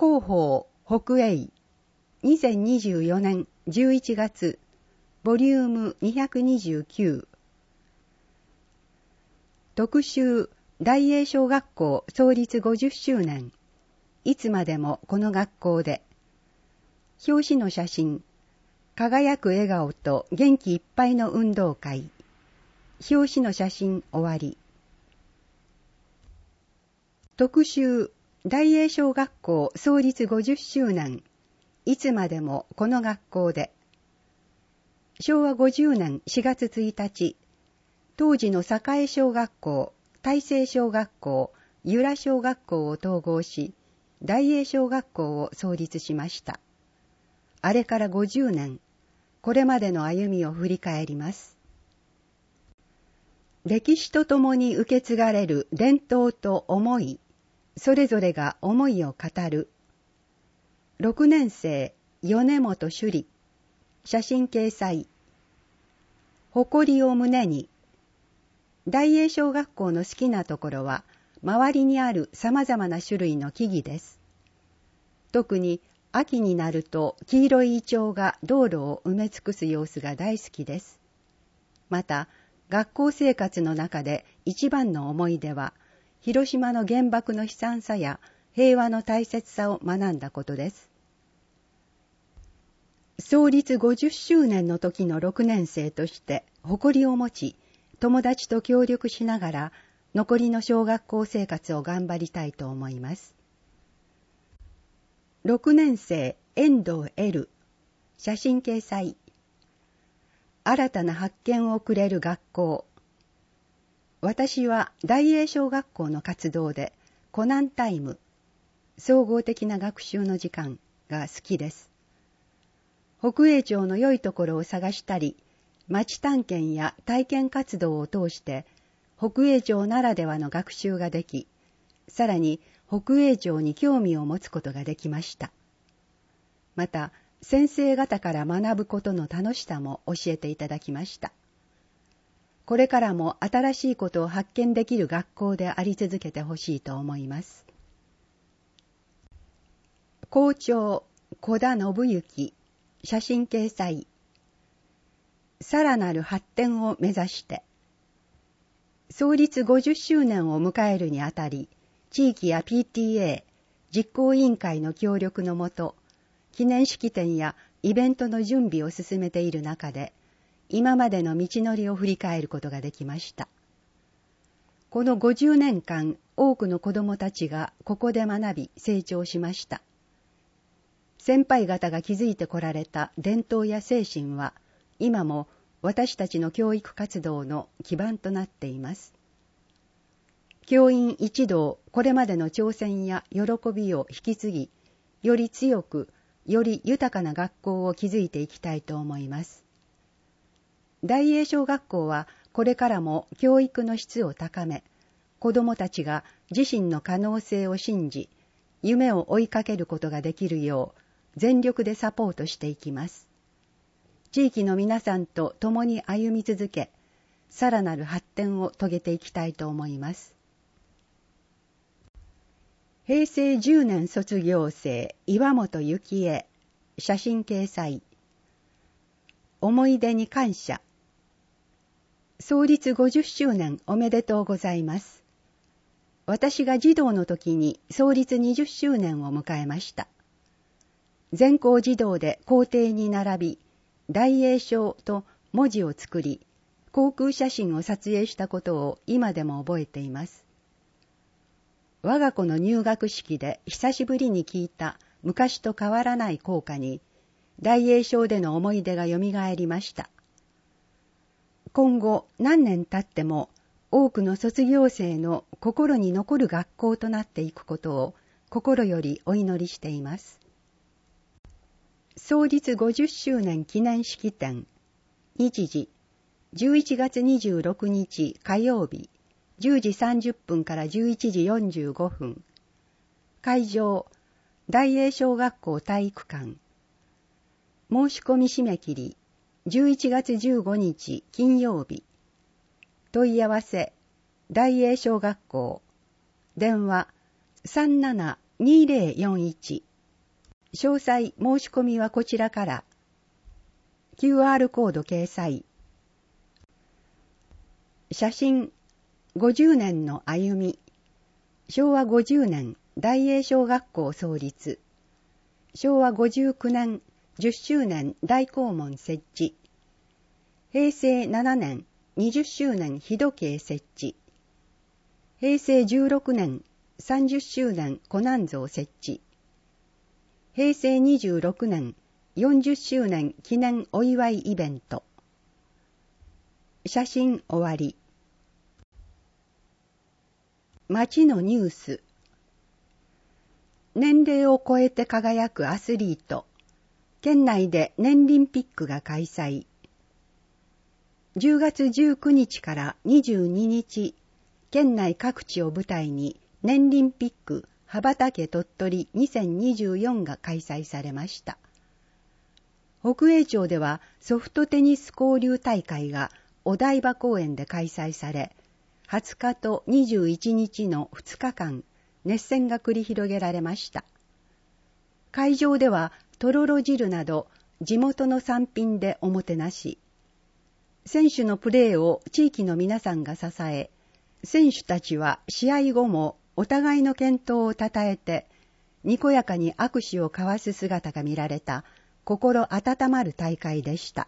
広報北英2024年11月ボリューム229特集大英小学校創立50周年いつまでもこの学校で表紙の写真輝く笑顔と元気いっぱいの運動会表紙の写真終わり特集大英小学校創立50周年いつまでもこの学校で昭和50年4月1日当時の栄小学校大成小学校由良小学校を統合し大英小学校を創立しました。あれから50年これまでの歩みを振り返ります。歴史とともに受け継がれる伝統と思いそれぞれが思いを語る6年生米本朱里写真掲載誇りを胸に大英小学校の好きなところは周りにあるさまざまな種類の木々です。特に秋になると黄色いイチョウが道路を埋め尽くす様子が大好きです。また学校生活の中で一番の思い出は広島の原爆の悲惨さや平和の大切さを学んだことです。創立50周年の時の6年生として誇りを持ち、友達と協力しながら残りの小学校生活を頑張りたいと思います。6年生遠藤 L 写真掲載新たな発見をくれる学校私は大英小学校の活動でコナンタイム総合的な学習の時間が好きです。北栄町の良いところを探したり町探検や体験活動を通して北栄町ならではの学習ができさらに北栄町に興味を持つことができました。また先生方から学ぶことの楽しさも教えていただきました。これからも新しいことを発見できる学校であり続けてほしいと思います。校長小田信之写真掲載さらなる発展を目指して創立50周年を迎えるにあたり地域や PTA 実行委員会の協力のもと記念式典やイベントの準備を進めている中で今までの道のりを振り返ることができました。この50年間多くの子どもたちがここで学び成長しました。先輩方が築いてこられた伝統や精神は今も私たちの教育活動の基盤となっています。教員一同これまでの挑戦や喜びを引き継ぎより強くより豊かな学校を築いていきたいと思います。大英小学校はこれからも教育の質を高め、子どもたちが自身の可能性を信じ、夢を追いかけることができるよう全力でサポートしていきます。地域の皆さんと共に歩み続け、さらなる発展を遂げていきたいと思います。平成10年卒業生岩本幸恵写真掲載思い出に感謝創立50周年おめでとうございます。私が児童の時に創立20周年を迎えました。全校児童で校庭に並び、大英小と文字を作り、航空写真を撮影したことを今でも覚えています。我が子の入学式で久しぶりに聞いた昔と変わらない校歌に、大英小での思い出がよみがえりました。今後何年経っても多くの卒業生の心に残る学校となっていくことを心よりお祈りしています。創立50周年記念式典日時11月26日火曜日10時30分から11時45分会場大英小学校体育館申し込み締め切り11月15日金曜日問い合わせ大英小学校電話 37-2041 詳細申し込みはこちらから。QR コード掲載。写真50年の歩み。昭和50年大英小学校創立。昭和59年10周年大校門設置。平成7年20周年日時計設置。平成16年30周年湖南像設置。平成26年40周年記念お祝いイベント。写真終わり。街のニュース。年齢を超えて輝くアスリート。県内で年リンピックが開催。10月19日から22日、県内各地を舞台に年リンピック羽ばたけ鳥取2024が開催されました。北栄町ではソフトテニス交流大会がお台場公園で開催され、20日と21日の2日間、熱戦が繰り広げられました。会場ではとろろ汁など地元の産品でおもてなし、選手のプレーを地域の皆さんが支え、選手たちは試合後もお互いの健闘をたたえて、にこやかに握手を交わす姿が見られた心温まる大会でした。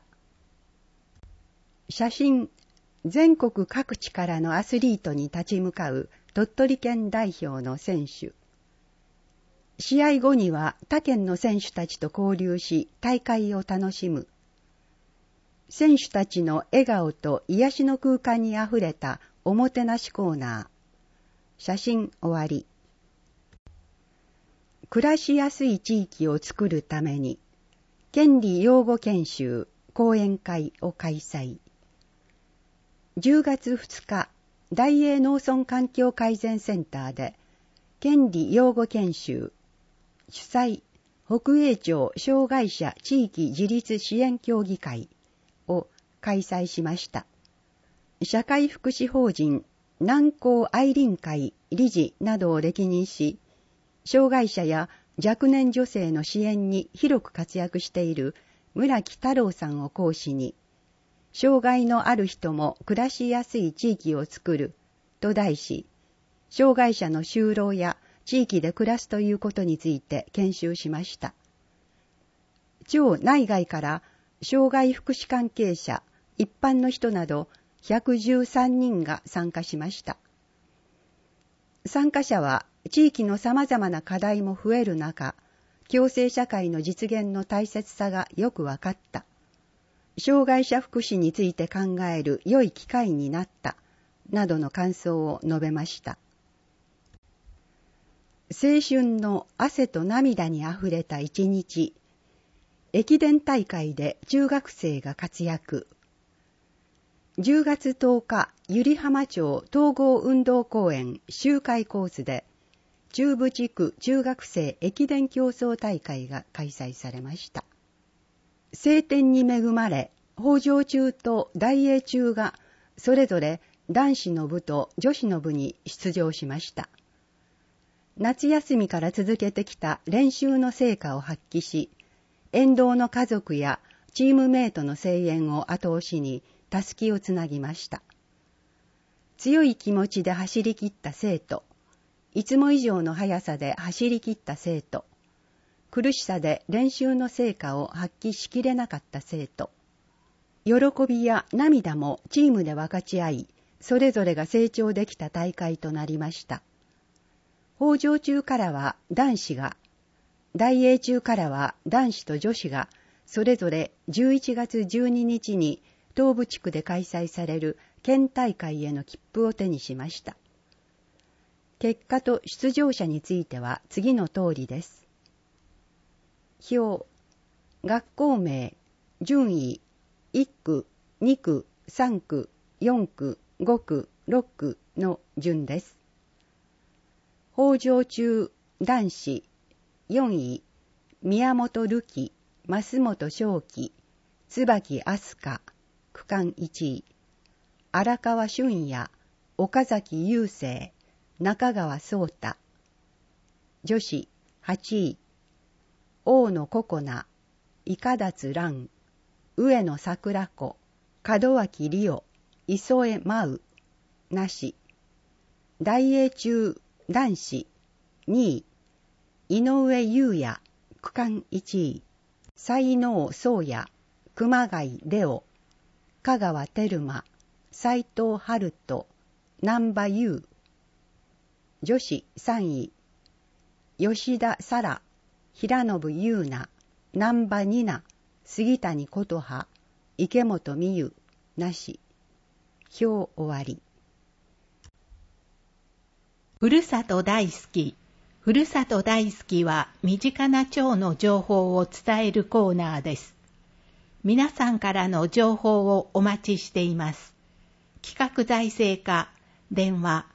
写真、全国各地からのアスリートに立ち向かう鳥取県代表の選手。試合後には他県の選手たちと交流し大会を楽しむ。選手たちの笑顔と癒しの空間にあふれたおもてなしコーナー。写真終わり。暮らしやすい地域を作るために、権利擁護研修講演会を開催。10月2日、大英農村環境改善センターで、権利擁護研修、主催、北栄町障害者地域自立支援協議会を開催しました。社会福祉法人南高愛林会理事などを歴任し、障害者や若年女性の支援に広く活躍している村木太郎さんを講師に、障害のある人も暮らしやすい地域を作ると題し、障害者の就労や地域で暮らすということについて研修しました。町内外から障害福祉関係者、一般の人など113人が参加しました。参加者は地域の様々な課題も増える中、共生社会の実現の大切さがよく分かった。障害者福祉について考える良い機会になった、などの感想を述べました。青春の汗と涙にあふれた一日。駅伝大会で中学生が活躍。10月10日、百合浜町統合運動公園周回コースで、中部地区中学生駅伝競争大会が開催されました。晴天に恵まれ、北条中と大英中がそれぞれ男子の部と女子の部に出場しました。夏休みから続けてきた練習の成果を発揮し、沿道の家族やチームメイトの声援を後押しにたすきをつなぎました。強い気持ちで走り切った生徒、いつも以上の速さで走り切った生徒、苦しさで練習の成果を発揮しきれなかった生徒、喜びや涙もチームで分かち合い、それぞれが成長できた大会となりました。北条中からは男子が、大英中からは男子と女子が、それぞれ11月12日に東部地区で開催される県大会への切符を手にしました。結果と出場者については次の通りです。表、学校名、順位、1区、2区、3区、4区、5区、6区の順です。北条中男子4位、宮本瑠希、増本正樹、椿飛鳥、区間1位、荒川俊也、岡崎雄生、中川壮太。女子8位、 大野ここな、いかだつ蘭、上野桜子、門脇理央、磯江真宇、なし。大英中男子2位、井上優也、区間1位、才能宗也、熊谷レオ、香川照馬、斉藤春人、難波優。女子3位、吉田沙羅、平信優奈、難波ニナ、杉谷琴葉、池本美優、なし。表終わり。 ふるさと大好き。ふるさと大好きは身近な町の情報を伝えるコーナーです。皆さんからの情報をお待ちしています。企画財政課、電話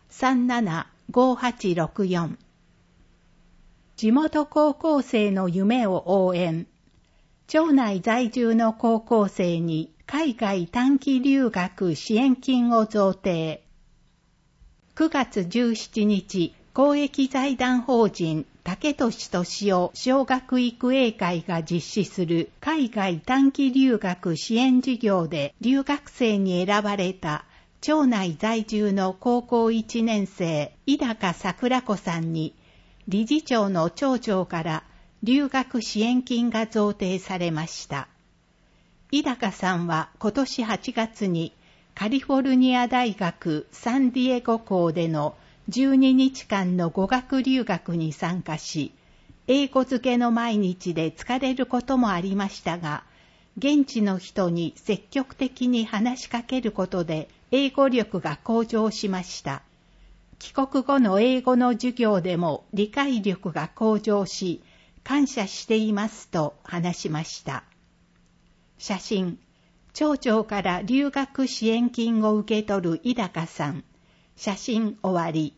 375864。地元高校生の夢を応援。町内在住の高校生に海外短期留学支援金を贈呈。9月17日、公益財団法人竹俊俊夫小学育英会が実施する海外短期留学支援事業で留学生に選ばれた町内在住の高校1年生井高桜子さんに理事長の町長から留学支援金が贈呈されました。井高さんは今年8月にカリフォルニア大学サンディエゴ校での12日間の語学留学に参加し、英語漬けの毎日で疲れることもありましたが、現地の人に積極的に話しかけることで英語力が向上しました。帰国後の英語の授業でも理解力が向上し、感謝していますと話しました。写真。町長から留学支援金を受け取る井高さん。写真終わり。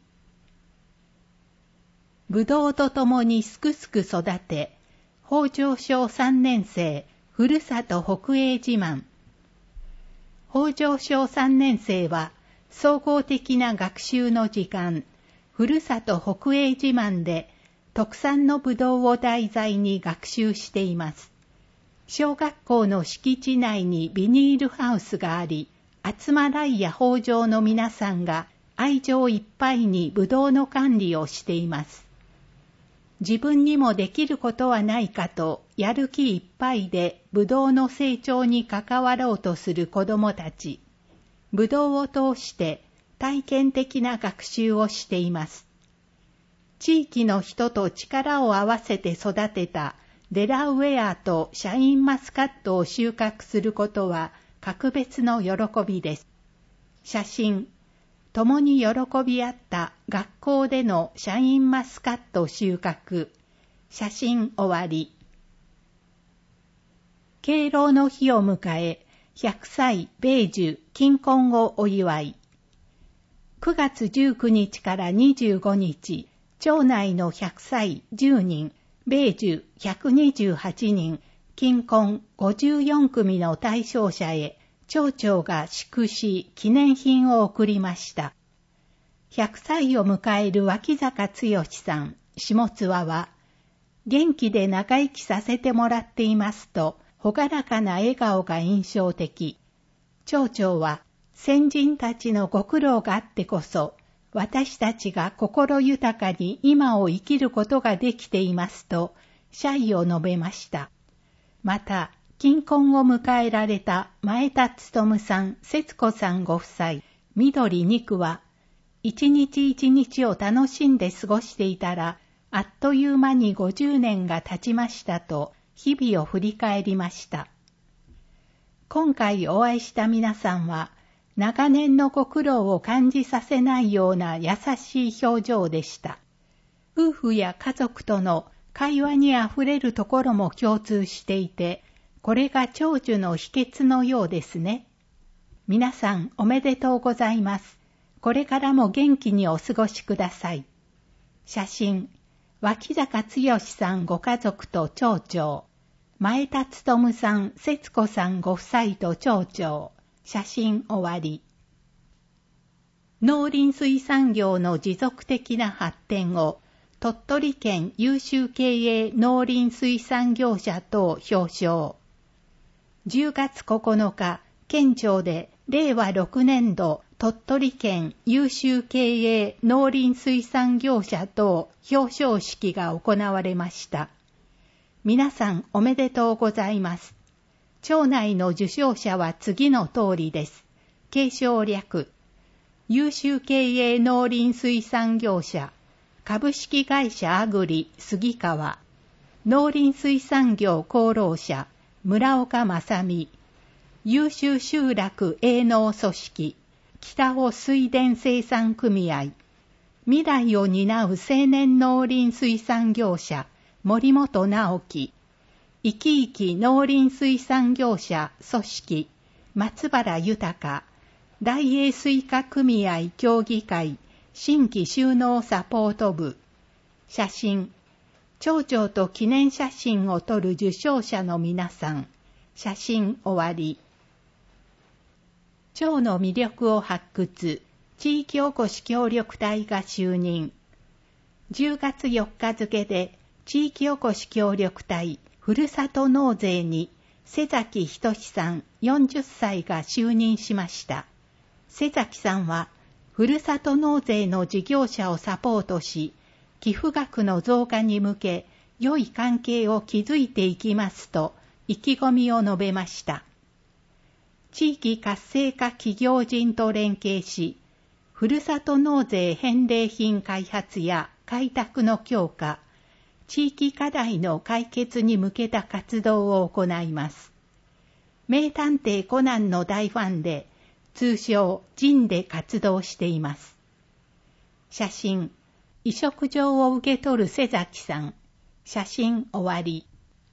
ぶどうとともにすくすく育て、北条小3年生、ふるさと北栄自慢。北条小3年生は、総合的な学習の時間、ふるさと北栄自慢で、特産のぶどうを題材に学習しています。小学校の敷地内にビニールハウスがあり、集まらいや北条の皆さんが愛情いっぱいにぶどうの管理をしています。自分にもできることはないかとやる気いっぱいでぶどうの成長に関わろうとする子どもたち。ぶどうを通して体験的な学習をしています。地域の人と力を合わせて育てたデラウェアとシャインマスカットを収穫することは格別の喜びです。写真。共に喜び合った学校でのシャインマスカット収穫。写真終わり。敬老の日を迎え、100歳米寿金婚をお祝い。9月19日から25日、町内の100歳10人、米寿128人、金婚54組の対象者へ、町長が祝詞記念品を贈りました。100歳を迎える脇坂剛さん、下津和は、元気で長生きさせてもらっていますと、ほがらかな笑顔が印象的。町長は、先人たちのご苦労があってこそ、私たちが心豊かに今を生きることができていますと、謝意を述べました。また、金婚を迎えられた前田勉さん、節子さんご夫妻、緑2区は、一日一日を楽しんで過ごしていたら、あっという間に50年が経ちましたと、日々を振り返りました。今回お会いした皆さんは、長年のご苦労を感じさせないような優しい表情でした。夫婦や家族との会話にあふれるところも共通していて、これが長寿の秘訣のようですね。皆さんおめでとうございます。これからも元気にお過ごしください。写真、脇坂剛さんご家族と町長、前田勉さん、節子さんご夫妻と町長、写真終わり。農林水産業の持続的な発展を鳥取県優秀経営農林水産業者等表彰。10月9日、県庁で令和6年度鳥取県優秀経営農林水産業者等表彰式が行われました。皆さんおめでとうございます。町内の受賞者は次の通りです。継承略。優秀経営農林水産業者、株式会社アグリ杉川、農林水産業功労者、村岡正美、優秀集落営農組織、北尾水田生産組合、未来を担う青年農林水産業者、森本直樹、生き生き農林水産業者組織、松原豊、大栄水化組合協議会、新規収納サポート部、写真、町長と記念写真を撮る受賞者の皆さん、写真終わり。町の魅力を発掘、地域おこし協力隊が就任。10月4日付で、地域おこし協力隊、ふるさと納税に、瀬崎仁さん40歳が就任しました。瀬崎さんは、ふるさと納税の事業者をサポートし、寄付額の増加に向け、良い関係を築いていきますと、意気込みを述べました。地域活性化企業人と連携し、ふるさと納税返礼品開発や開拓の強化、地域課題の解決に向けた活動を行います。名探偵コナンの大ファンで、通称ジンで活動しています。写真、委嘱状を受け取る瀬崎さん。写真終わり。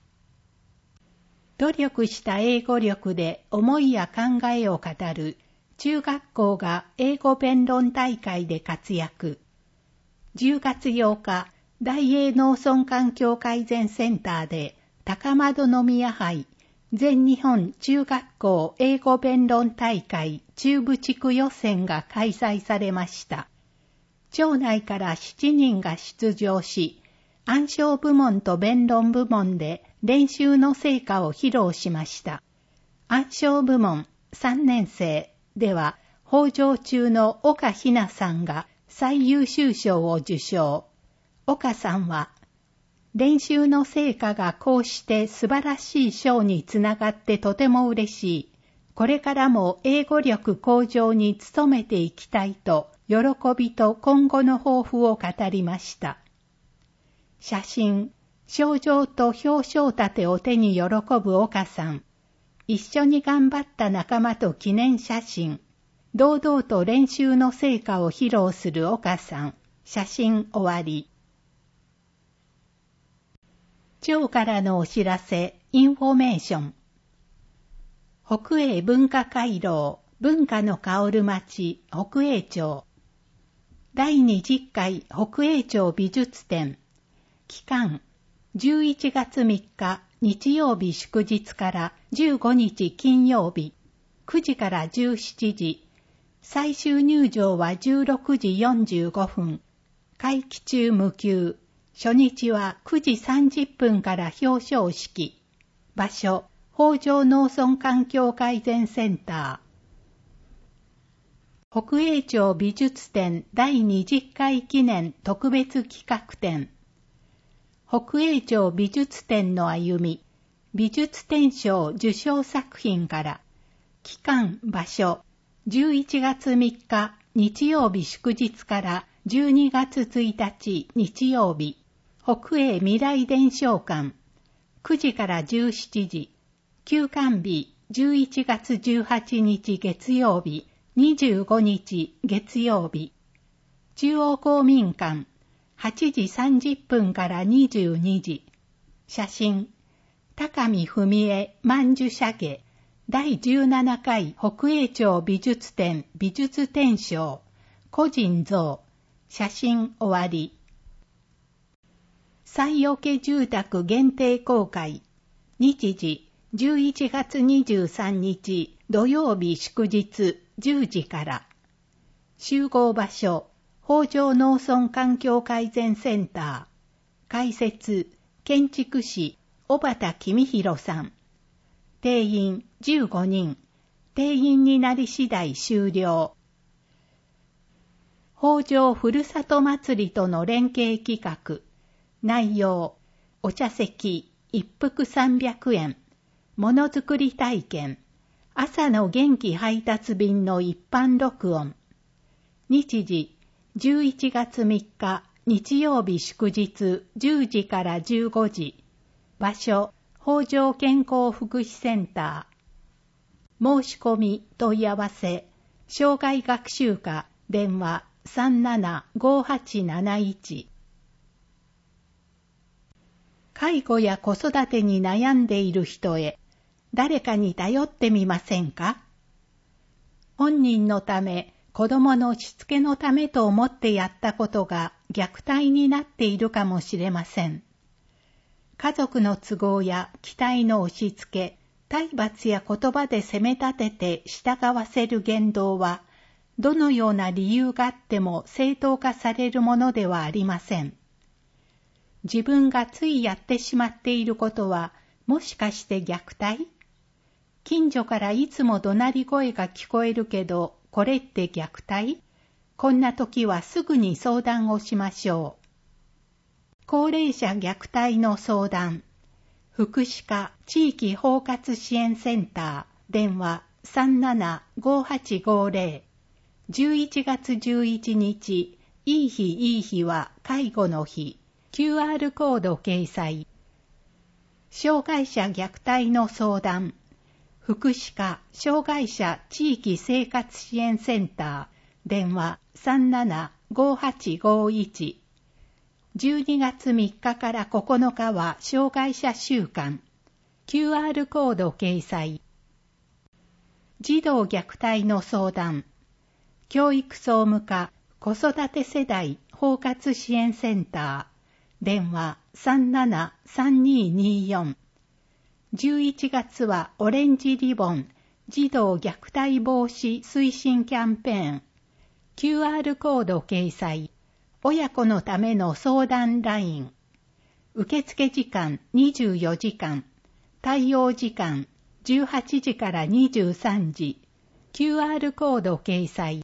努力した英語力で思いや考えを語る中学校が英語弁論大会で活躍。10月8日、大英農村環境改善センターで高円宮杯全日本中学校英語弁論大会中部地区予選が開催されました。町内から7人が出場し、暗唱部門と弁論部門で練習の成果を披露しました。暗唱部門3年生では、北条中の岡ひなさんが最優秀賞を受賞。岡さんは、練習の成果がこうして素晴らしい賞につながってとても嬉しい。これからも英語力向上に努めていきたいと、喜びと今後の抱負を語りました。写真、賞状と表彰盾を手に喜ぶ岡さん。一緒に頑張った仲間と記念写真。堂々と練習の成果を披露する岡さん。写真終わり。町からのお知らせ、インフォメーション。北栄文化回廊、文化の香る町、北栄町。第20回北栄町美術展。期間、11月3日日曜日祝日から15日金曜日、9時から17時。最終入場は16時45分。会期中無休。初日は9時30分から表彰式。場所、北条農村環境改善センター。北栄町美術展第20回記念特別企画展。北栄町美術展の歩み。美術展賞受賞作品から。期間、場所。11月3日日曜日祝日から12月1日日曜日。北栄未来伝承館。9時から17時。休館日11月18日月曜日。25日月曜日。中央公民館。8時30分から22時。写真。高見文江曼珠社家。第17回北栄町美術展美術展賞。個人像。写真終わり。西桶住宅限定公開。日時、11月23日土曜日祝日10時から。集合場所、 北条農村環境改善センター。開設、建築士、小畑公弘さん。定員15人。定員になり次第終了。北条ふるさと祭りとの連携企画。内容、お茶席、一服300円。ものづくり体験。朝の元気配達便の一般録音。日時、11月3日、日曜日祝日10時から15時。場所、北条健康福祉センター。申し込み、問い合わせ、障害学習課、電話375871。介護や子育てに悩んでいる人へ、誰かに頼ってみませんか？本人のため、子供のしつけのためと思ってやったことが虐待になっているかもしれません。家族の都合や期待の押し付け、体罰や言葉で責め立てて従わせる言動は、どのような理由があっても正当化されるものではありません。自分がついやってしまっていることは、もしかして虐待？近所からいつも怒鳴り声が聞こえるけど、これって虐待？こんな時はすぐに相談をしましょう。高齢者虐待の相談。福祉課地域包括支援センター。電話375850。11月11日、いい日いい日は介護の日。QR コード掲載。障害者虐待の相談。福祉課障害者地域生活支援センター。電話375851。12月3日から9日は障害者週間。QR コード掲載。児童虐待の相談。教育総務課子育て世代包括支援センター。電話373224。11月はオレンジリボン児童虐待防止推進キャンペーン。QR コード掲載。親子のための相談ライン。受付時間24時間。対応時間18時から23時。QR コード掲載。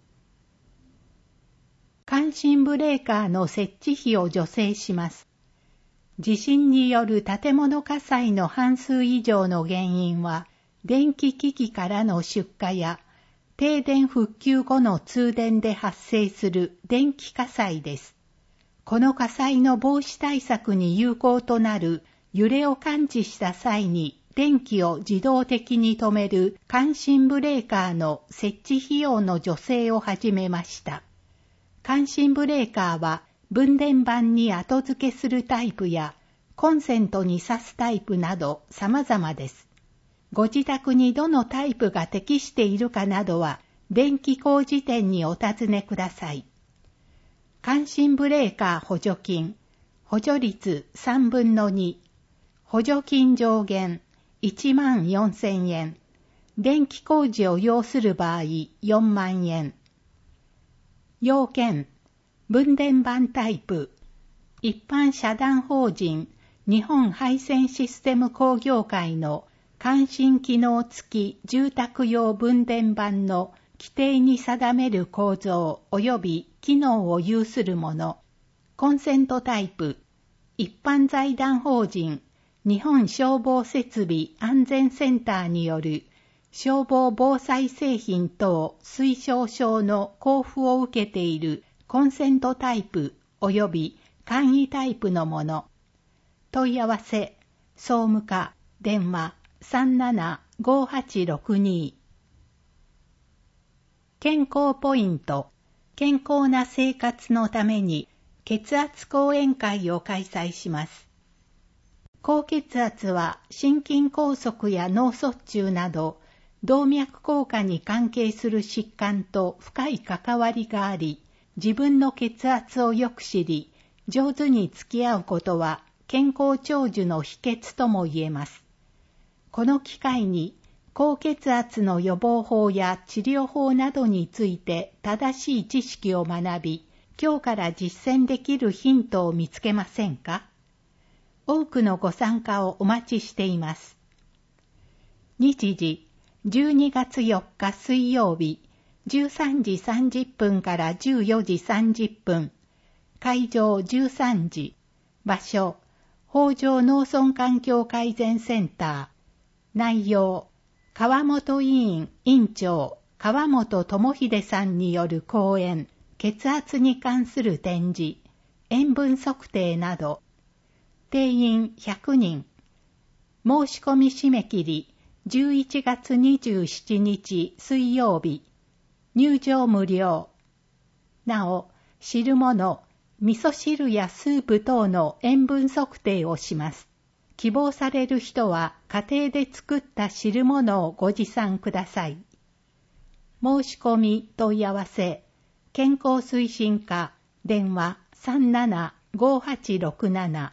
感震ブレーカーの設置費を助成します。地震による建物火災の半数以上の原因は、電気機器からの出火や、停電復旧後の通電で発生する電気火災です。この火災の防止対策に有効となる揺れを感知した際に電気を自動的に止める感震ブレーカーの設置費用の助成を始めました。感震ブレーカーは分電盤に後付けするタイプやコンセントに挿すタイプなど様々です。ご自宅にどのタイプが適しているかなどは電気工事店にお尋ねください。感震ブレーカー補助金、補助率3分の2、補助金上限14,000円、電気工事を要する場合4万円。要件、分電盤タイプ、一般社団法人日本配線システム工業会の感震機能付き住宅用分電盤の規定に定める構造及び機能を有するもの。コンセントタイプ、一般財団法人日本消防設備安全センターによる消防防災製品等推奨書の交付を受けているコンセントタイプ及び簡易タイプのもの。問い合わせ、総務課、電話375862。健康ポイント、健康な生活のために血圧講演会を開催します。高血圧は心筋梗塞や脳卒中など動脈硬化に関係する疾患と深い関わりがあり、自分の血圧をよく知り、上手に付き合うことは健康長寿の秘訣とも言えます。この機会に高血圧の予防法や治療法などについて正しい知識を学び、 今日から実践できるヒントを見つけませんか？多くのご参加をお待ちしています。日時、12月4日水曜日、13時30分から14時30分。会場13時。場所、北条農村環境改善センター。内容、川本委員委員長、川本智秀さんによる講演、血圧に関する展示、塩分測定など。定員100人。申し込み締め切り、11月27日水曜日。入場無料。なお、汁物、味噌汁やスープ等の塩分測定をします。希望される人は家庭で作った汁物をご持参ください。申し込み問い合わせ、健康推進課、電話37-5867。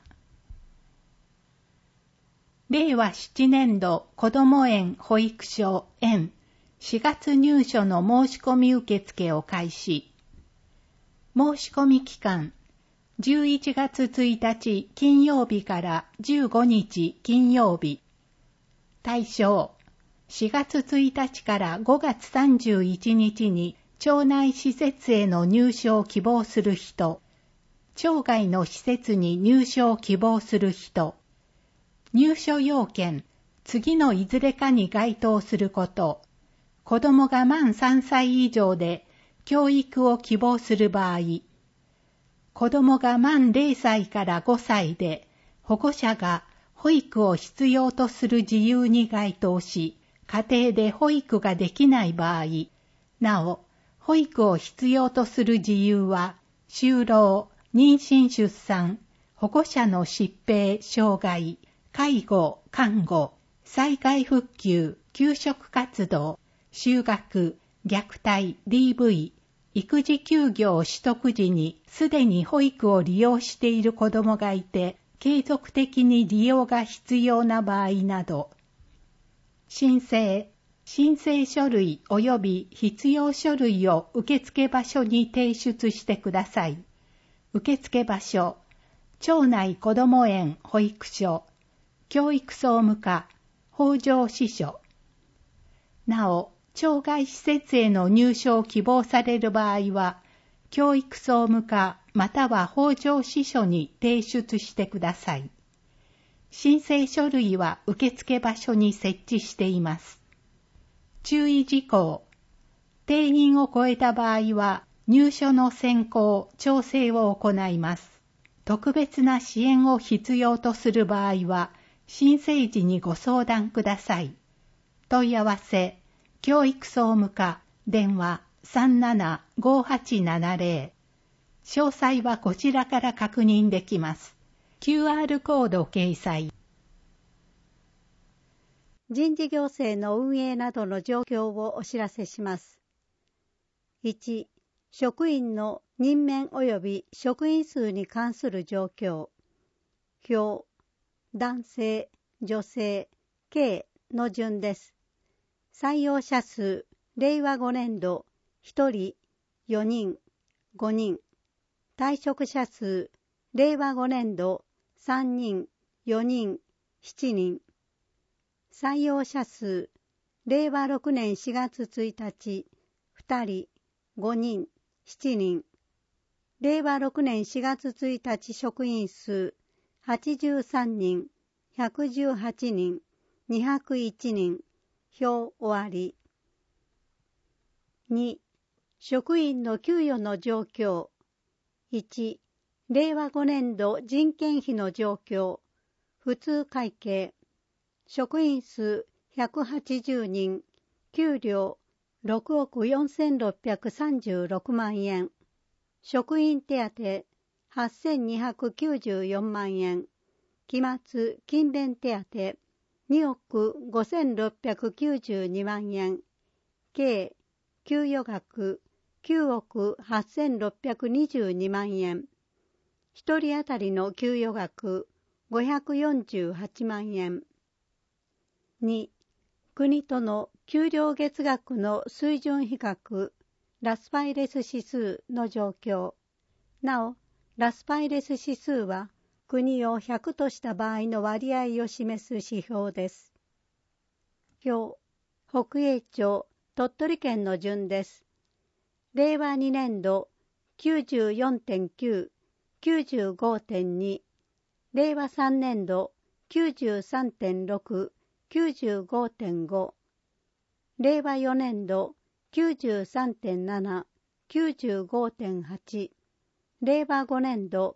令和7年度子ども園保育所園4月入所の申し込み受付を開始。申し込み期間、11月1日金曜日から15日金曜日。対象、4月1日から5月31日に町内施設への入所を希望する人、町外の施設に入所を希望する人、入所要件、次のいずれかに該当すること、子供が満3歳以上で教育を希望する場合、子供が満0歳から5歳で保護者が保育を必要とする事由に該当し、家庭で保育ができない場合、なお、保育を必要とする事由は、就労、妊娠出産、保護者の疾病、障害、介護、看護、災害復旧、給食活動、就学、虐待、DV、育児休業を取得時にすでに保育を利用している子どもがいて、継続的に利用が必要な場合など、申請書類及び必要書類を受付場所に提出してください。受付場所、町内子ども園保育所、教育総務課、北条支所。なお、町外施設への入所を希望される場合は、教育総務課または北条支所に提出してください。申請書類は受付場所に設置しています。注意事項。定員を超えた場合は、入所の選考、調整を行います。特別な支援を必要とする場合は、申請時にご相談ください。問い合わせ、教育総務課、電話37-5870。詳細はこちらから確認できます。QR コード掲載。 人事行政の運営などの状況をお知らせします。1、職員の任免及び職員数に関する状況。表、男性、女性、計の順です。採用者数、令和5年度、1人、4人、5人。退職者数、令和5年度、3人、4人、7人。採用者数、令和6年4月1日、2人、5人、7人。令和6年4月1日職員数、83人、118人、201人。表終わり。2、職員の給与の状況。1、令和5年度人件費の状況。普通会計。職員数180人。給料6億4636万円。職員手当8294万円。期末勤勉手当2億5692万円。計給与額9億8622万円。一人当たりの給与額548万円。2、国との給料月額の水準比較、ラスパイレス指数の状況。 なお、ラスパイレス指数は国を100とした場合の割合を示す指標です。表、北栄町、鳥取県の順です。令和2年度 94.9、95.2、令和3年度 93.6、95.5、令和4年度 93.7、95.8、令和5年度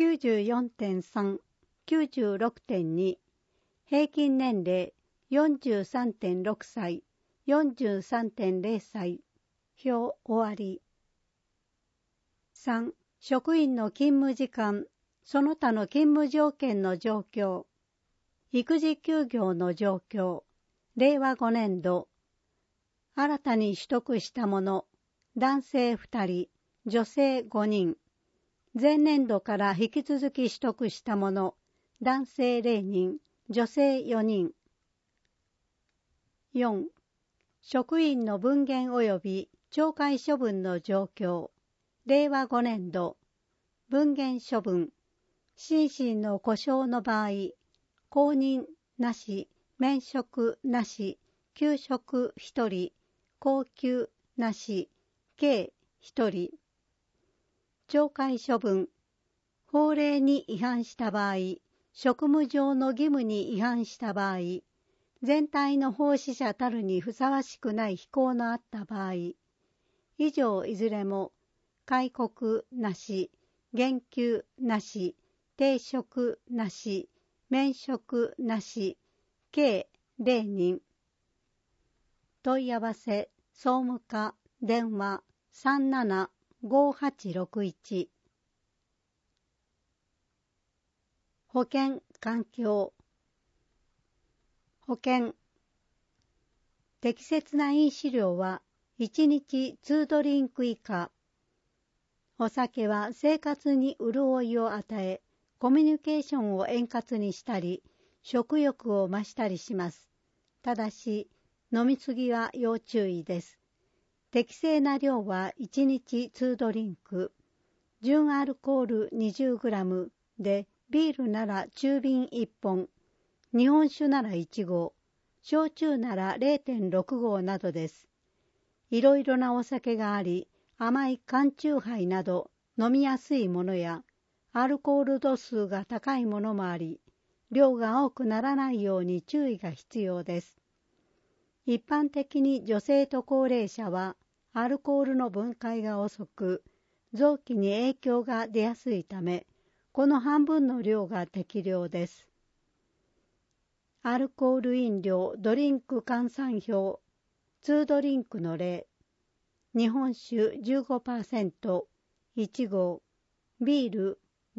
94.3、96.2、平均年齢 43.6 歳、43.0 歳。表終わり。3、職員の勤務時間、その他の勤務条件の状況。育児休業の状況。令和5年度。新たに取得したもの、男性2人、女性5人。前年度から引き続き取得したもの、男性0人、女性4人。4、職員の分限及び懲戒処分の状況。令和5年度。分限処分。心身の故障の場合、公認なし、免職なし、休職1人、高給なし、計1人。懲戒処分。法令に違反した場合、職務上の義務に違反した場合、全体の奉仕者たるにふさわしくない非行のあった場合、以上いずれも、戒告なし、減給なし、停職なし、免職なし、計0人。問い合わせ、総務課、電話 375861。保健環境。保健。適切な飲酒量は1日2ドリンク以下。お酒は生活に潤いを与え、コミュニケーションを円滑にしたり、食欲を増したりします。ただし、飲みすぎは要注意です。適正な量は1日2ドリンク。純アルコール 20g で、ビールなら中瓶1本。日本酒なら1合、焼酎なら 0.6 合などです。いろいろなお酒があり、甘い缶チューハイなど飲みやすいものや、アルコール度数が高いものもあり、量が多くならないように注意が必要です。一般的に女性と高齢者は、アルコールの分解が遅く、臓器に影響が出やすいため、この半分の量が適量です。アルコール飲料ドリンク換算表、2ドリンクの例、日本酒 15%、1合、ビール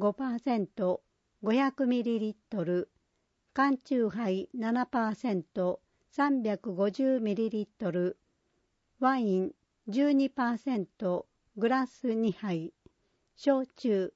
5%、500ml、缶チューハイ 7%、350ml、ワイン 12%、グラス2杯、焼酎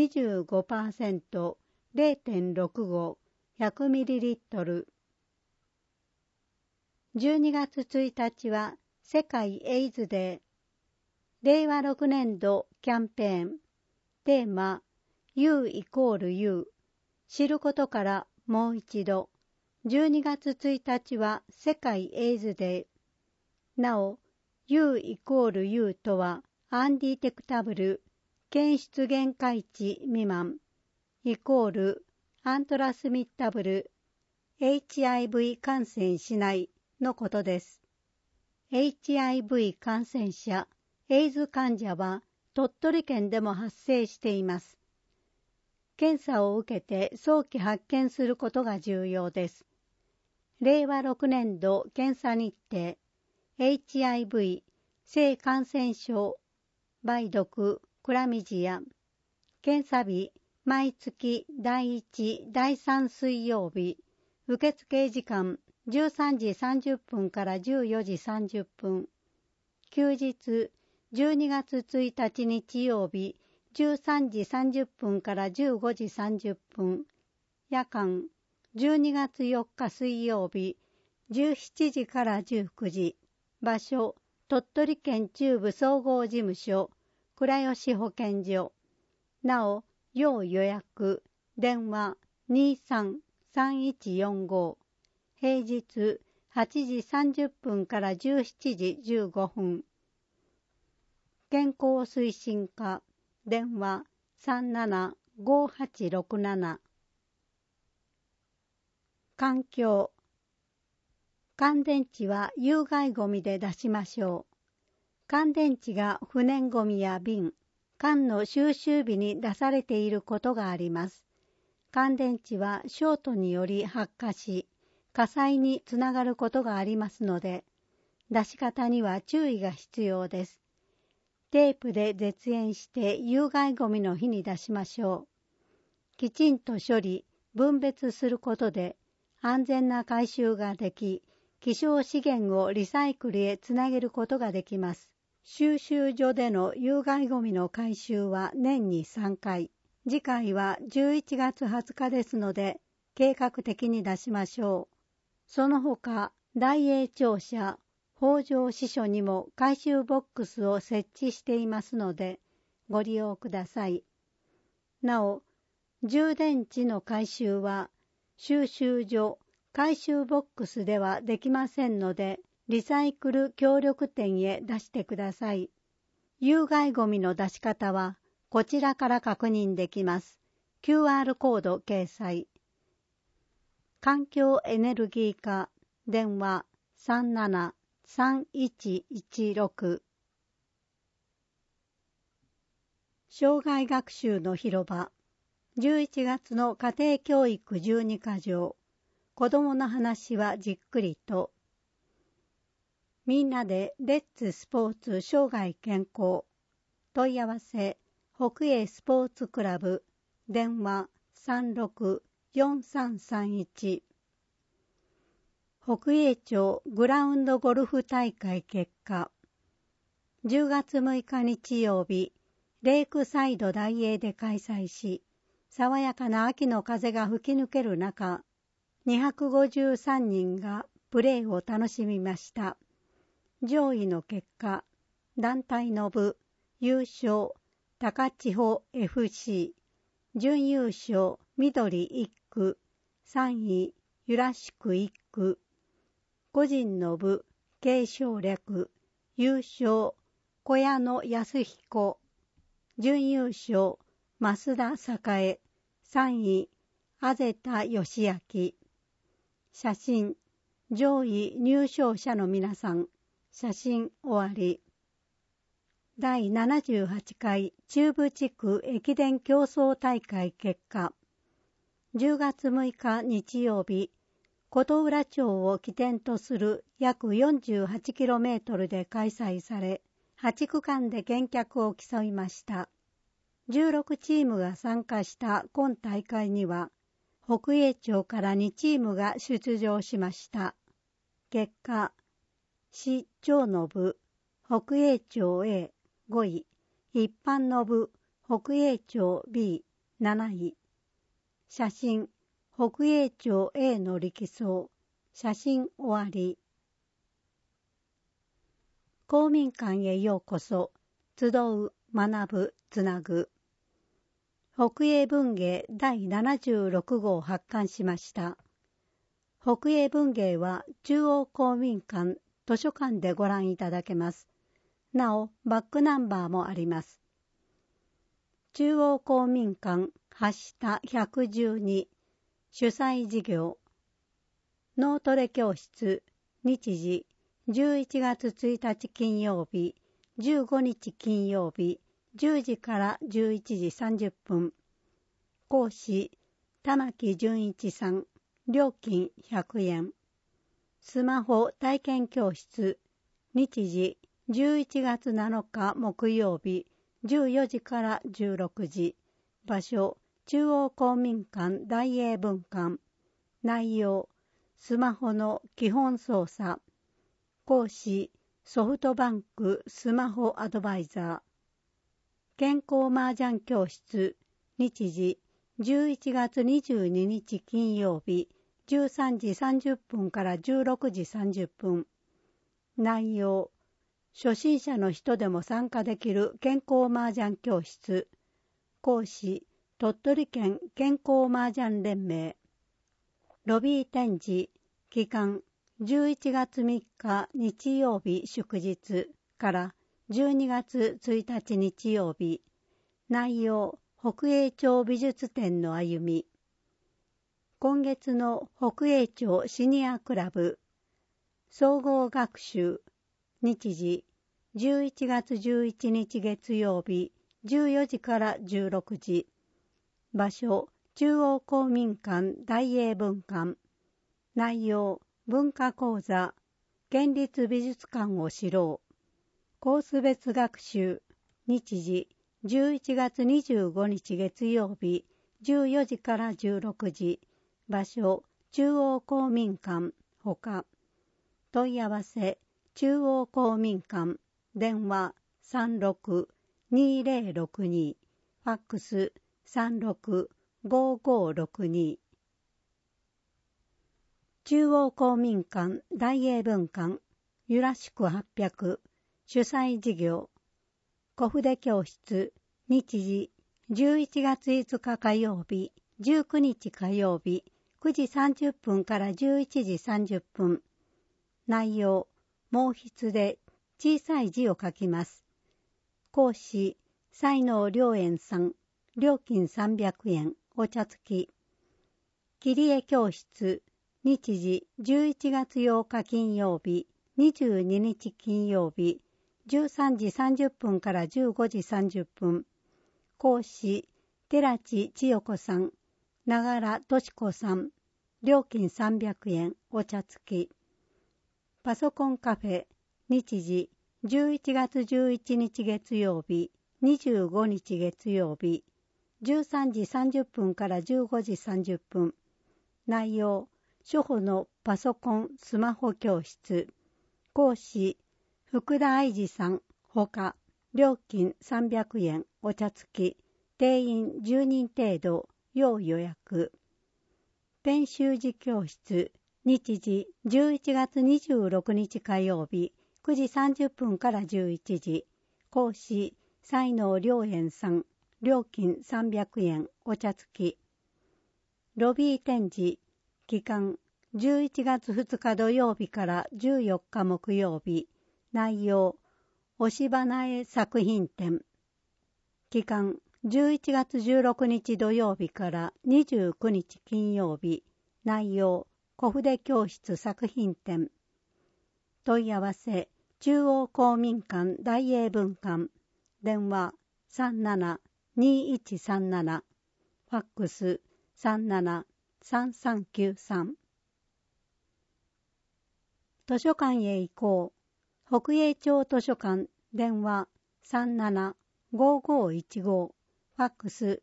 25%、0.6 合、100ml。12月1日は世界エイズデー。令和6年度キャンペーン。テーマ、You = You。知ることからもう一度。12月1日は世界エイズデー。なお、You = You とは、アンディテクタブル、検出限界値未満、イコール、アントラスミッタブル、HIV 感染しないのことです。HIV 感染者、エイズ患者は鳥取県でも発生しています。検査を受けて早期発見することが重要です。令和6年度検査日程、HIV、性感染症、梅毒、クラミジア、検査日、毎月第1、第3水曜日、受付時間13時30分から14時30分。休日12月1日日曜日13時30分から15時30分。夜間12月4日水曜日17時から19時。場所鳥取県中部総合事務所倉吉保健所。 なお、要予約、電話 23-3145、平日8時30分から17時15分。健康推進課、電話 375867。環境。乾電池は有害ゴミで出しましょう。乾電池が不燃ゴミや瓶、缶の収集日に出されていることがあります。乾電池はショートにより発火し、火災につながることがありますので、出し方には注意が必要です。テープで絶縁して有害ゴミの日に出しましょう。きちんと処理、分別することで安全な回収ができ、希少資源をリサイクルへつなげることができます。収集所での有害ゴミの回収は年に3回。次回は11月20日ですので、計画的に出しましょう。その他、大栄庁舎、北条支所にも回収ボックスを設置していますので、ご利用ください。なお、充電池の回収は、収集所、回収ボックスではできませんので、リサイクル協力店へ出してください。有害ゴミの出し方は、こちらから確認できます。QR コード掲載。環境エネルギー課、電話 37-3116。障害学習の広場。11月の家庭教育12課条。子供の話はじっくりと。みんなでレッツスポーツ生涯健康。問い合わせ、北栄スポーツクラブ。電話36-4331。北栄町グラウンドゴルフ大会結果。10月6日日曜日、レイクサイド大栄で開催し、爽やかな秋の風が吹き抜ける中、253人がプレーを楽しみました。上位の結果、団体の部、優勝、高千穂 FC、準優勝、緑1区、3位、ゆらしく1区、個人の部、継承略、優勝、小屋野康彦、準優勝、増田栄、3位、あぜた義明。写真、上位入賞者の皆さん、写真終わり。第78回中部地区駅伝競争大会結果。10月6日日曜日、琴浦町を起点とする約 48km で開催され、8区間で健脚を競いました。16チームが参加した今大会には、北栄町から2チームが出場しました。結果、市長の部、北栄町 A 5位、一般の部、北栄町 B 7位。写真、北栄町 A の力走、写真終わり。公民館へようこそ、集う、学ぶ、つなぐ。北栄文芸第76号発刊しました。北栄文芸は中央公民館、図書館でご覧いただけます。なお、バックナンバーもあります。中央公民館発下112主催事業脳トレ教室日時11月1日金曜日15日金曜日10時から11時30分講師玉木純一さん料金100円スマホ体験教室日時11月7日木曜日14時から16時場所中央公民館大英文館内容スマホの基本操作講師ソフトバンクスマホアドバイザー健康麻雀教室日時11月22日金曜日13時30分から16時30分内容初心者の人でも参加できる健康麻雀教室講師、鳥取県健康麻雀連盟。ロビー展示、期間、11月3日日曜日祝日から12月1日日曜日。内容、北栄町美術展の歩み。今月の北栄町シニアクラブ、総合学習、日時、11月11日月曜日、14時から16時。場所、中央公民館大英文館。内容、文化講座、県立美術館を知ろう。コース別学習、日時、11月25日月曜日、14時から16時。場所、中央公民館、ほか。問い合わせ、中央公民館、電話36-2062、ファックス36-5562。中央公民館大英文館、ゆらしく800、主催事業。小筆教室、日時、11月5日火曜日、19日火曜日、9時30分から11時30分。内容、毛筆で小さい字を書きます。講師、才能良園さん、料金300円、お茶付き。切り絵教室、日時、11月8日金曜日、22日金曜日、13時30分から15時30分。講師、寺地千代子さん、長良敏子さん、料金300円、お茶付き。パソコンカフェ、日時、11月11日月曜日、25日月曜日、13時30分から15時30分。内容、初歩のパソコンスマホ教室。講師、福田愛二さん、ほか。料金300円、お茶付き。定員10人程度、要予約。ペン習字教室。日時、11月26日火曜日、9時30分から11時。講師、才能良園さん。料金300円、お茶付き。ロビー展示。期間、11月2日土曜日から14日木曜日。内容、押し花絵作品展。期間、11月16日土曜日から29日金曜日。内容、小筆教室作品展。問い合わせ、中央公民館大英文館。電話37-2137。ファックス37-3393。図書館へ行こう。北栄町図書館。電話37-5515。ファックス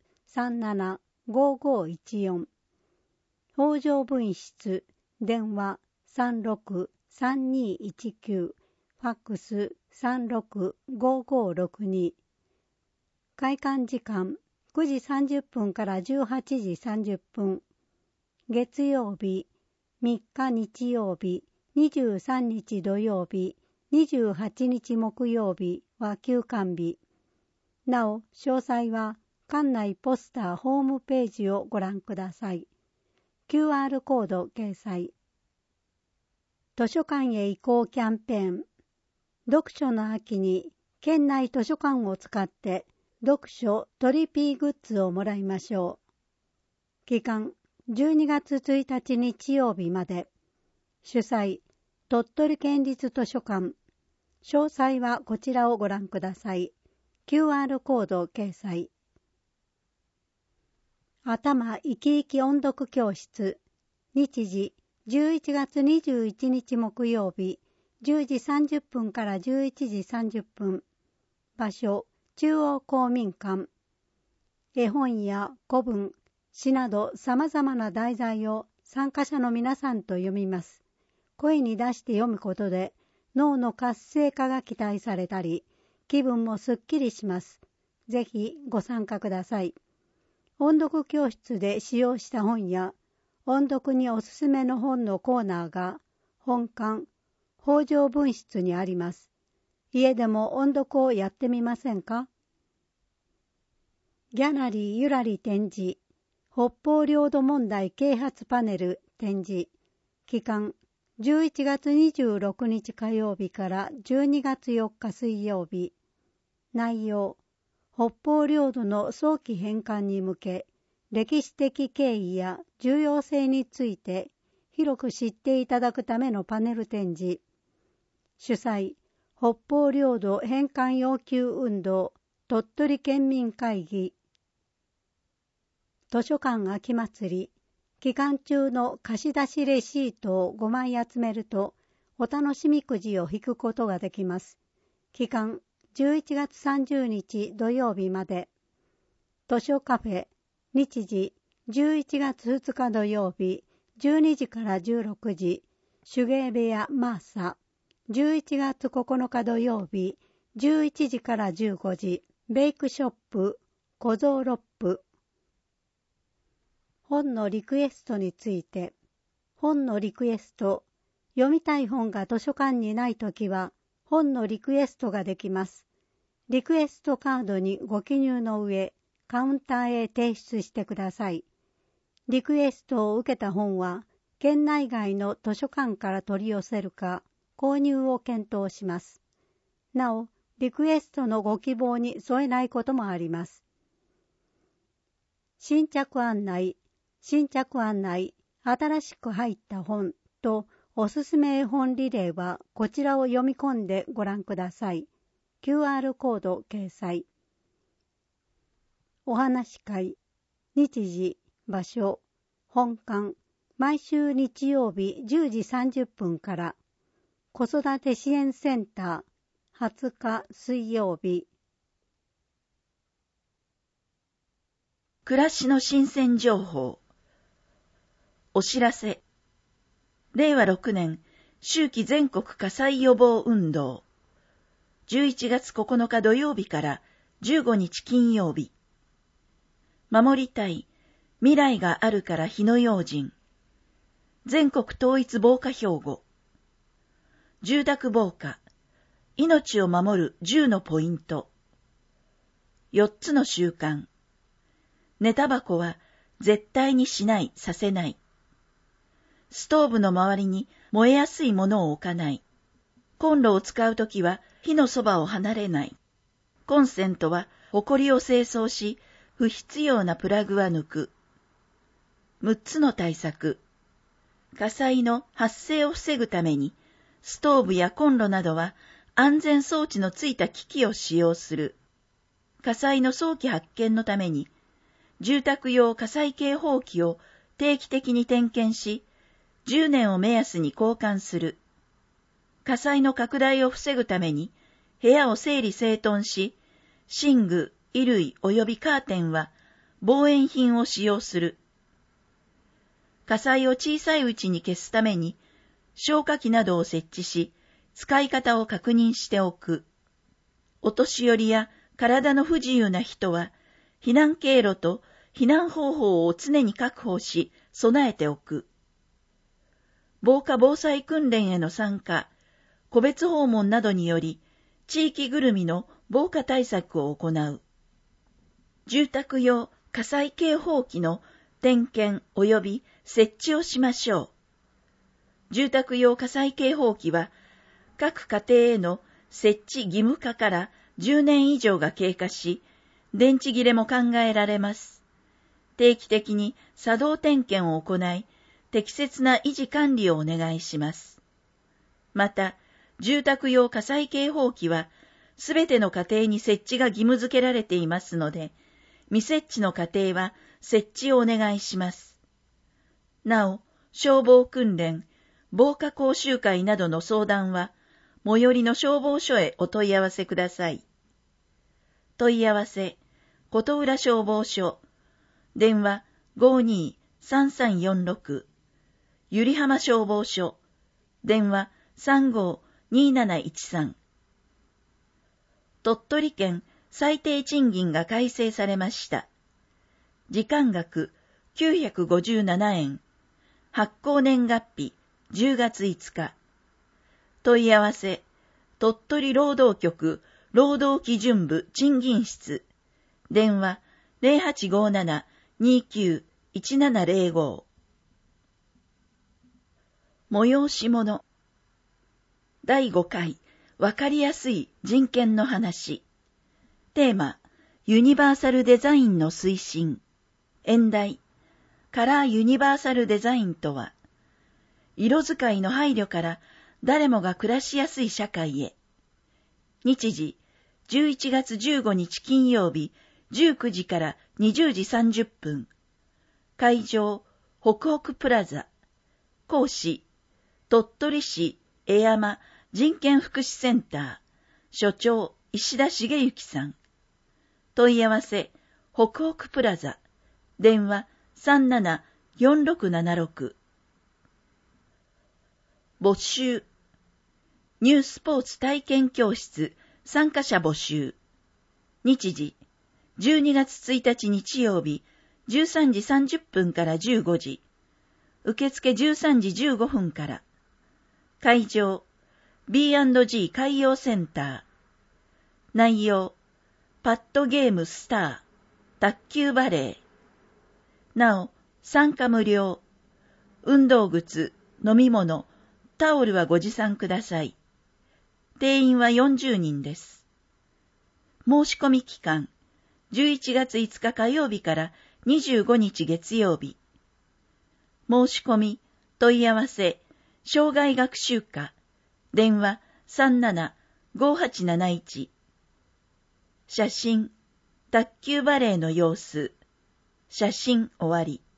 37-5514。北条分室。電話36-3219。ファックス36-5562。開館時間9時30分から18時30分。月曜日、3日日曜日、23日土曜日、28日木曜日は休館日。なお、詳細は館内ポスターホームページをご覧ください。QR コード掲載。図書館へ行こうキャンペーン。読書の秋に県内図書館を使って読書トリピーグッズをもらいましょう。期間12月1日日曜日まで。主催鳥取県立図書館。詳細はこちらをご覧ください。QR コード掲載。頭生き生き音読教室。日時11月21日木曜日、10時30分から11時30分。場所、中央公民館。絵本や古文、詩など様々な題材を参加者の皆さんと読みます。声に出して読むことで脳の活性化が期待されたり、気分もすっきりします。ぜひご参加ください。音読教室で使用した本や音読におすすめの本のコーナーが本館、北条分室にあります。家でも音読をやってみませんか？ ギャナリーゆらり展示、北方領土問題啓発パネル展示、期間11月26日火曜日から12月4日水曜日。内容、北方領土の早期返還に向け、歴史的経緯や重要性について広く知っていただくためのパネル展示。主催、北方領土返還要求運動鳥取県民会議。図書館秋祭り、期間中の貸し出しレシートを5枚集めると、お楽しみくじを引くことができます。期間11月30日土曜日まで。図書カフェ、日時11月2日土曜日、12時から16時、手芸部屋マーサ。11月9日土曜日、11時から15時、ベイクショップ、小僧ロップ。本のリクエストについて、本のリクエスト、読みたい本が図書館にないときは、本のリクエストができます。リクエストカードにご記入の上、カウンターへ提出してください。リクエストを受けた本は、県内外の図書館から取り寄せるか、購入を検討します。なお、リクエストのご希望に添えないこともあります。新着案内、新しく入った本とおすすめ絵本リレーはこちらを読み込んでご覧ください。QR コード掲載。お話し会、日時、場所、本館、毎週日曜日10時30分から、子育て支援センター、20日水曜日。 暮らしの新鮮情報。お知らせ。令和6年秋季全国火災予防運動。11月9日土曜日から15日金曜日。守りたい未来があるから火の用心。全国統一防火標語。住宅防火。命を守る10のポイント。4つの習慣。寝タバコは絶対にしない、させない。ストーブの周りに燃えやすいものを置かない。コンロを使うときは火のそばを離れない。コンセントはホコリを清掃し、不必要なプラグは抜く。6つの対策。火災の発生を防ぐために、ストーブやコンロなどは安全装置のついた機器を使用する。火災の早期発見のために、住宅用火災警報器を定期的に点検し、10年を目安に交換する。火災の拡大を防ぐために、部屋を整理整頓し、寝具、衣類及びカーテンは防煙品を使用する。火災を小さいうちに消すために、消火器などを設置し、使い方を確認しておく。お年寄りや体の不自由な人は、避難経路と避難方法を常に確保し、備えておく。防火防災訓練への参加、個別訪問などにより、地域ぐるみの防火対策を行う。住宅用火災警報器の点検及び設置をしましょう。住宅用火災警報器は、各家庭への設置義務化から10年以上が経過し、電池切れも考えられます。定期的に作動点検を行い、適切な維持管理をお願いします。また、住宅用火災警報器は、すべての家庭に設置が義務付けられていますので、未設置の家庭は設置をお願いします。なお、消防訓練、防火講習会などの相談は、最寄りの消防署へお問い合わせください。問い合わせ、琴浦消防署、電話52-3346、ゆりはま消防署、電話35-2713。鳥取県最低賃金が改正されました。時間額957円。発行年月日10月5日。問い合わせ、鳥取労働局労働基準部賃金室。電話 0857-29-1705。催し物。第5回、わかりやすい人権の話。テーマ、ユニバーサルデザインの推進。演題、カラーユニバーサルデザインとは、色使いの配慮から誰もが暮らしやすい社会へ。日時、11月15日金曜日、19時から20時30分。会場、北北プラザ。講師、鳥取市江山人権福祉センター。所長、石田茂之さん。問い合わせ、北北プラザ。電話、374676。募集。ニュースポーツ体験教室参加者募集。日時、12月1日日曜日、13時30分から15時。受付13時15分から。会場、B&G 海洋センター。内容、パッドゲームスター、卓球バレー。なお、参加無料。運動靴、飲み物、タオルはご持参ください。定員は40人です。申し込み期間、11月5日火曜日から25日月曜日。申し込み、問い合わせ、障害学習課、電話37-5871。写真、卓球バレーの様子。写真終わり。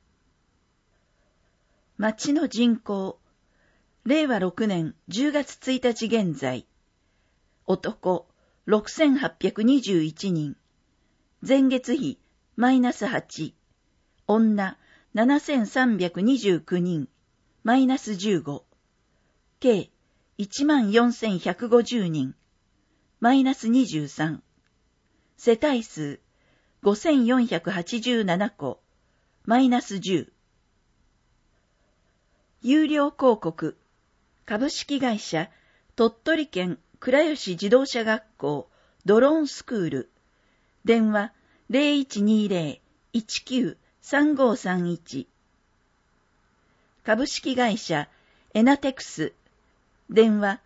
町の人口。令和6年10月1日現在。男、6821人。前月比、-8。女、7329人。-15。計、14150人。-23。世帯数、5487戸。-10。有料広告。株式会社、鳥取県倉吉自動車学校ドローンスクール。電話0120-193531。株式会社、エナテクス。電話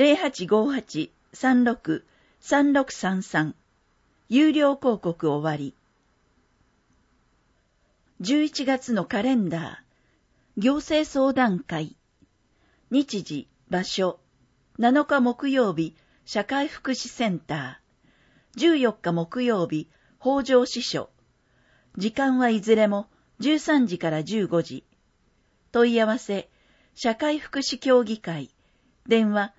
0858-36-3633。有料広告終わり。11月のカレンダー。行政相談会。日時、場所。7日木曜日、社会福祉センター。14日木曜日、北条支所。時間はいずれも13時から15時。問い合わせ、社会福祉協議会。電話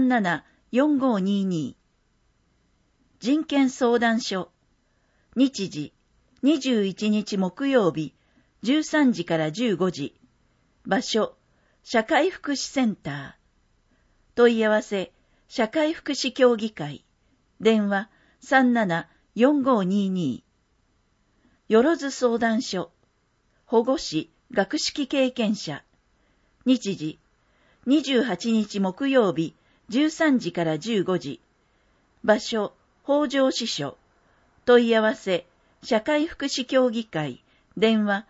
37-4522。人権相談所。日時、21日木曜日、13時から15時。場所、社会福祉センター。問い合わせ、社会福祉協議会。電話37-4522。よろず相談所。保護司、学識経験者。日時、28日木曜日、13時から15時。場所、北条支所。問い合わせ、社会福祉協議会。電話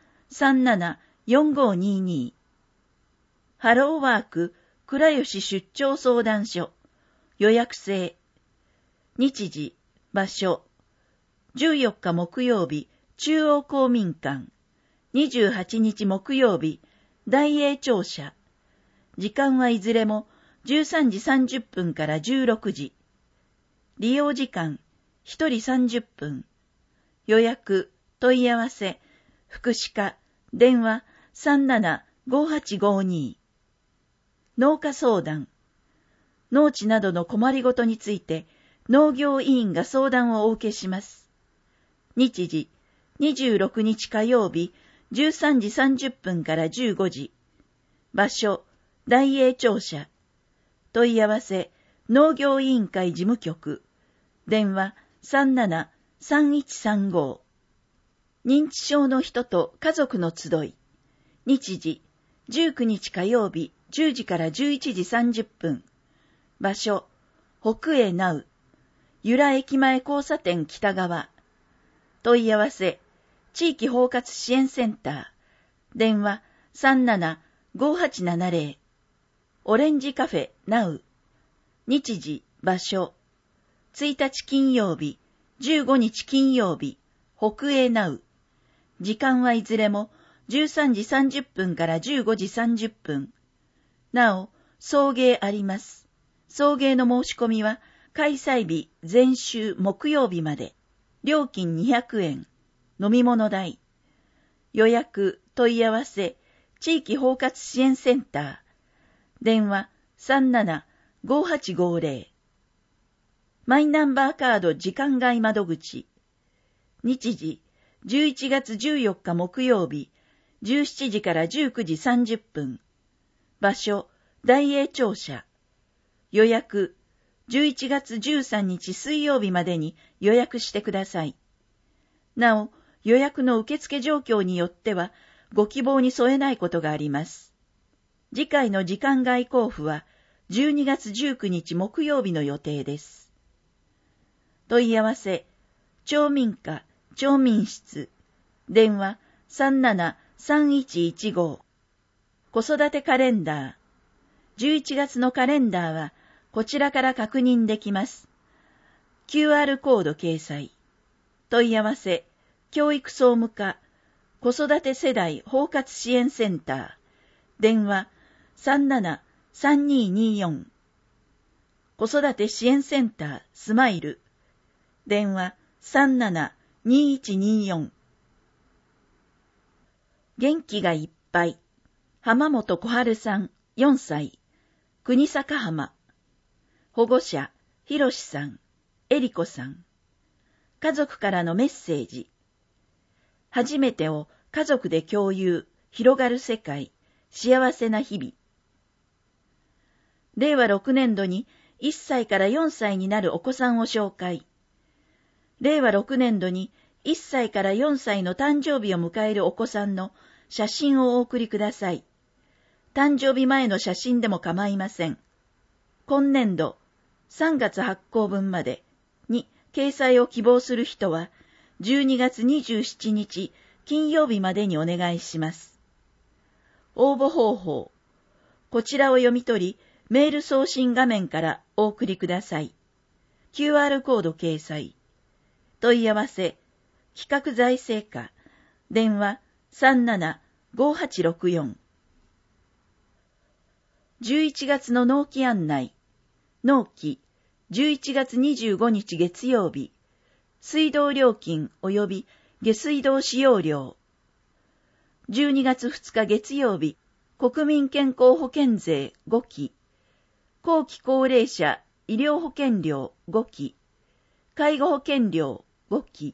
37-4522。ハローワーク、倉吉出張相談所。予約制。日時、場所。14日木曜日、中央公民館。28日木曜日、大英庁舎。時間はいずれも13時30分から16時。利用時間、1人30分。予約、問い合わせ、福祉課、電話37-5852。農家相談。農地などの困りごとについて、農業委員が相談をお受けします。日時、26日火曜日、13時30分から15時。場所、大英庁舎。問い合わせ、農業委員会事務局。電話37-3135。認知症の人と家族の集い。日時、19日火曜日、10時から11時30分。場所、北栄ナウ。由良駅前交差点北側。 問い合わせ、地域包括支援センター、電話 37-5870、オレンジカフェナウ、日時、場所、1日金曜日、15日金曜日、北営ナウ、時間はいずれも13時30分から15時30分。なお、送迎あります。送迎の申し込みは、開催日前週木曜日まで。料金200円。飲み物代。予約、問い合わせ、地域包括支援センター。電話 37-5850。マイナンバーカード時間外窓口。日時、11月14日木曜日、17時から19時30分。場所、大栄庁舎。予約、11月13日水曜日までに予約してください。なお、予約の受付状況によっては、ご希望に添えないことがあります。次回の時間外交付は、12月19日木曜日の予定です。問い合わせ、町民課、町民室、電話37-3115、子育てカレンダー、11月のカレンダーは、こちらから確認できます。QR コード掲載。問い合わせ、教育総務課、子育て世代包括支援センター、電話37-3224、子育て支援センタースマイル、電話37-2124。元気がいっぱい、浜本小春さん4歳、国坂浜。保護者、ひろしさん、えりこさん。家族からのメッセージ。初めてを家族で共有、広がる世界、幸せな日々。令和6年度に1歳から4歳になるお子さんを紹介。令和6年度に1歳から4歳の誕生日を迎えるお子さんの写真をお送りください。誕生日前の写真でも構いません。今年度3月発行分までに掲載を希望する人は12月27日金曜日までにお願いします。応募方法。こちらを読み取り、メール送信画面からお送りください。QR コード掲載。問い合わせ、企画財政課、電話37-5864。11月の納期案内。納期、11月25日月曜日、水道料金及び下水道使用料。12月2日月曜日、国民健康保険税5期、後期高齢者医療保険料5期、介護保険料5期。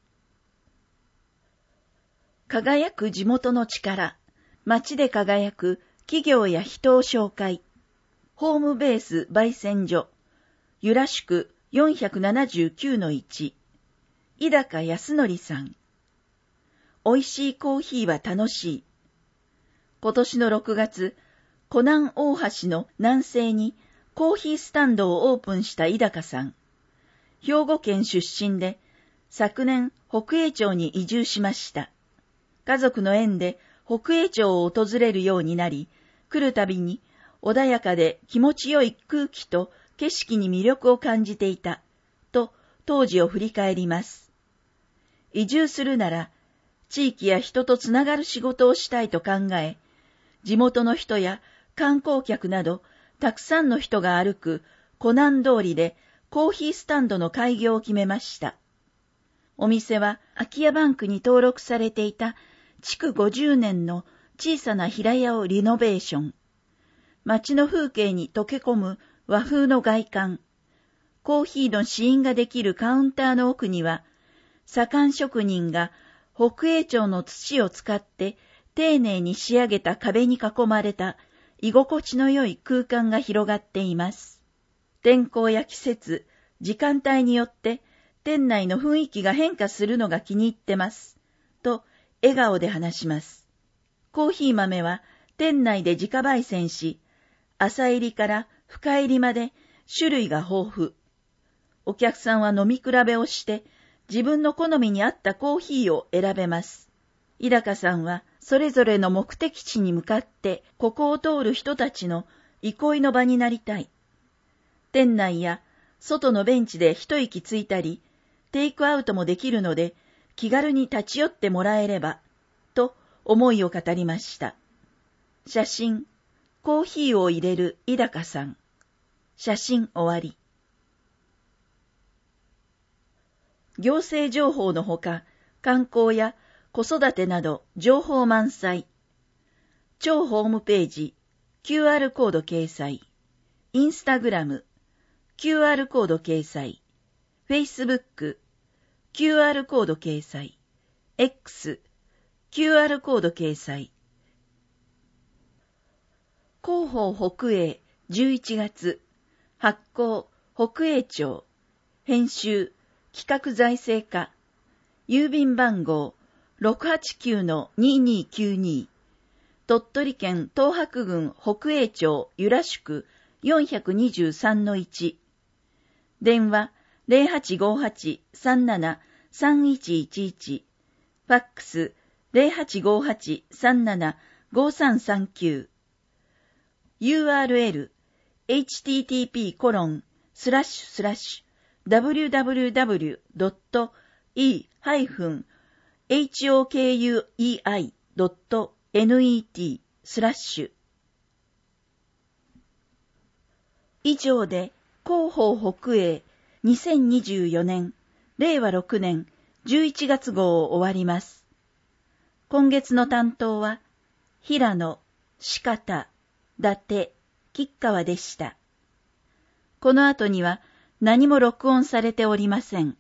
輝く地元の力、町で輝く企業や人を紹介。ホームベース焙煎所、由良宿 479-1、井高康則さん。美味しいコーヒーは楽しい。今年の6月、湖南大橋の南西にコーヒースタンドをオープンした井高さん。兵庫県出身で、昨年北栄町に移住しました。家族の縁で北栄町を訪れるようになり、来るたびに穏やかで気持ちよい空気と景色に魅力を感じていた、と当時を振り返ります。移住するなら、地域や人とつながる仕事をしたいと考え、地元の人や観光客など、たくさんの人が歩く湖南通りでコーヒースタンドの開業を決めました。お店は空き家バンクに登録されていた築50年の小さな平屋をリノベーション。街の風景に溶け込む和風の外観。コーヒーの試飲ができるカウンターの奥には、左官職人が北栄町の土を使って丁寧に仕上げた壁に囲まれた居心地の良い空間が広がっています。天候や季節、時間帯によって店内の雰囲気が変化するのが気に入ってます。と笑顔で話します。コーヒー豆は店内で自家焙煎し、浅入りから深入りまで種類が豊富。お客さんは飲み比べをして自分の好みに合ったコーヒーを選べます。井高さんはそれぞれの目的地に向かってここを通る人たちの憩いの場になりたい。店内や外のベンチで一息ついたり、テイクアウトもできるので気軽に立ち寄ってもらえれば、と思いを語りました。写真、コーヒーを入れる井高さん。写真終わり。行政情報のほか、観光や子育てなど情報満載。超ホームページ、QR コード掲載。インスタグラム、QR コード掲載。Facebook、QR コード掲載。X、QR コード掲載。広報北栄11月、発行北栄町、編集企画財政課、郵便番号 689-2292、鳥取県東白郡北栄町由良宿 423-1、電話 0858-37-3111、ファックス 0858-37-5339、URL http://www.hokuei.net/ 以上で広報北栄2024年令和6年11月号を終わります。今月の担当は平野、四方、伊達、吉川でした。この後には何も録音されておりません。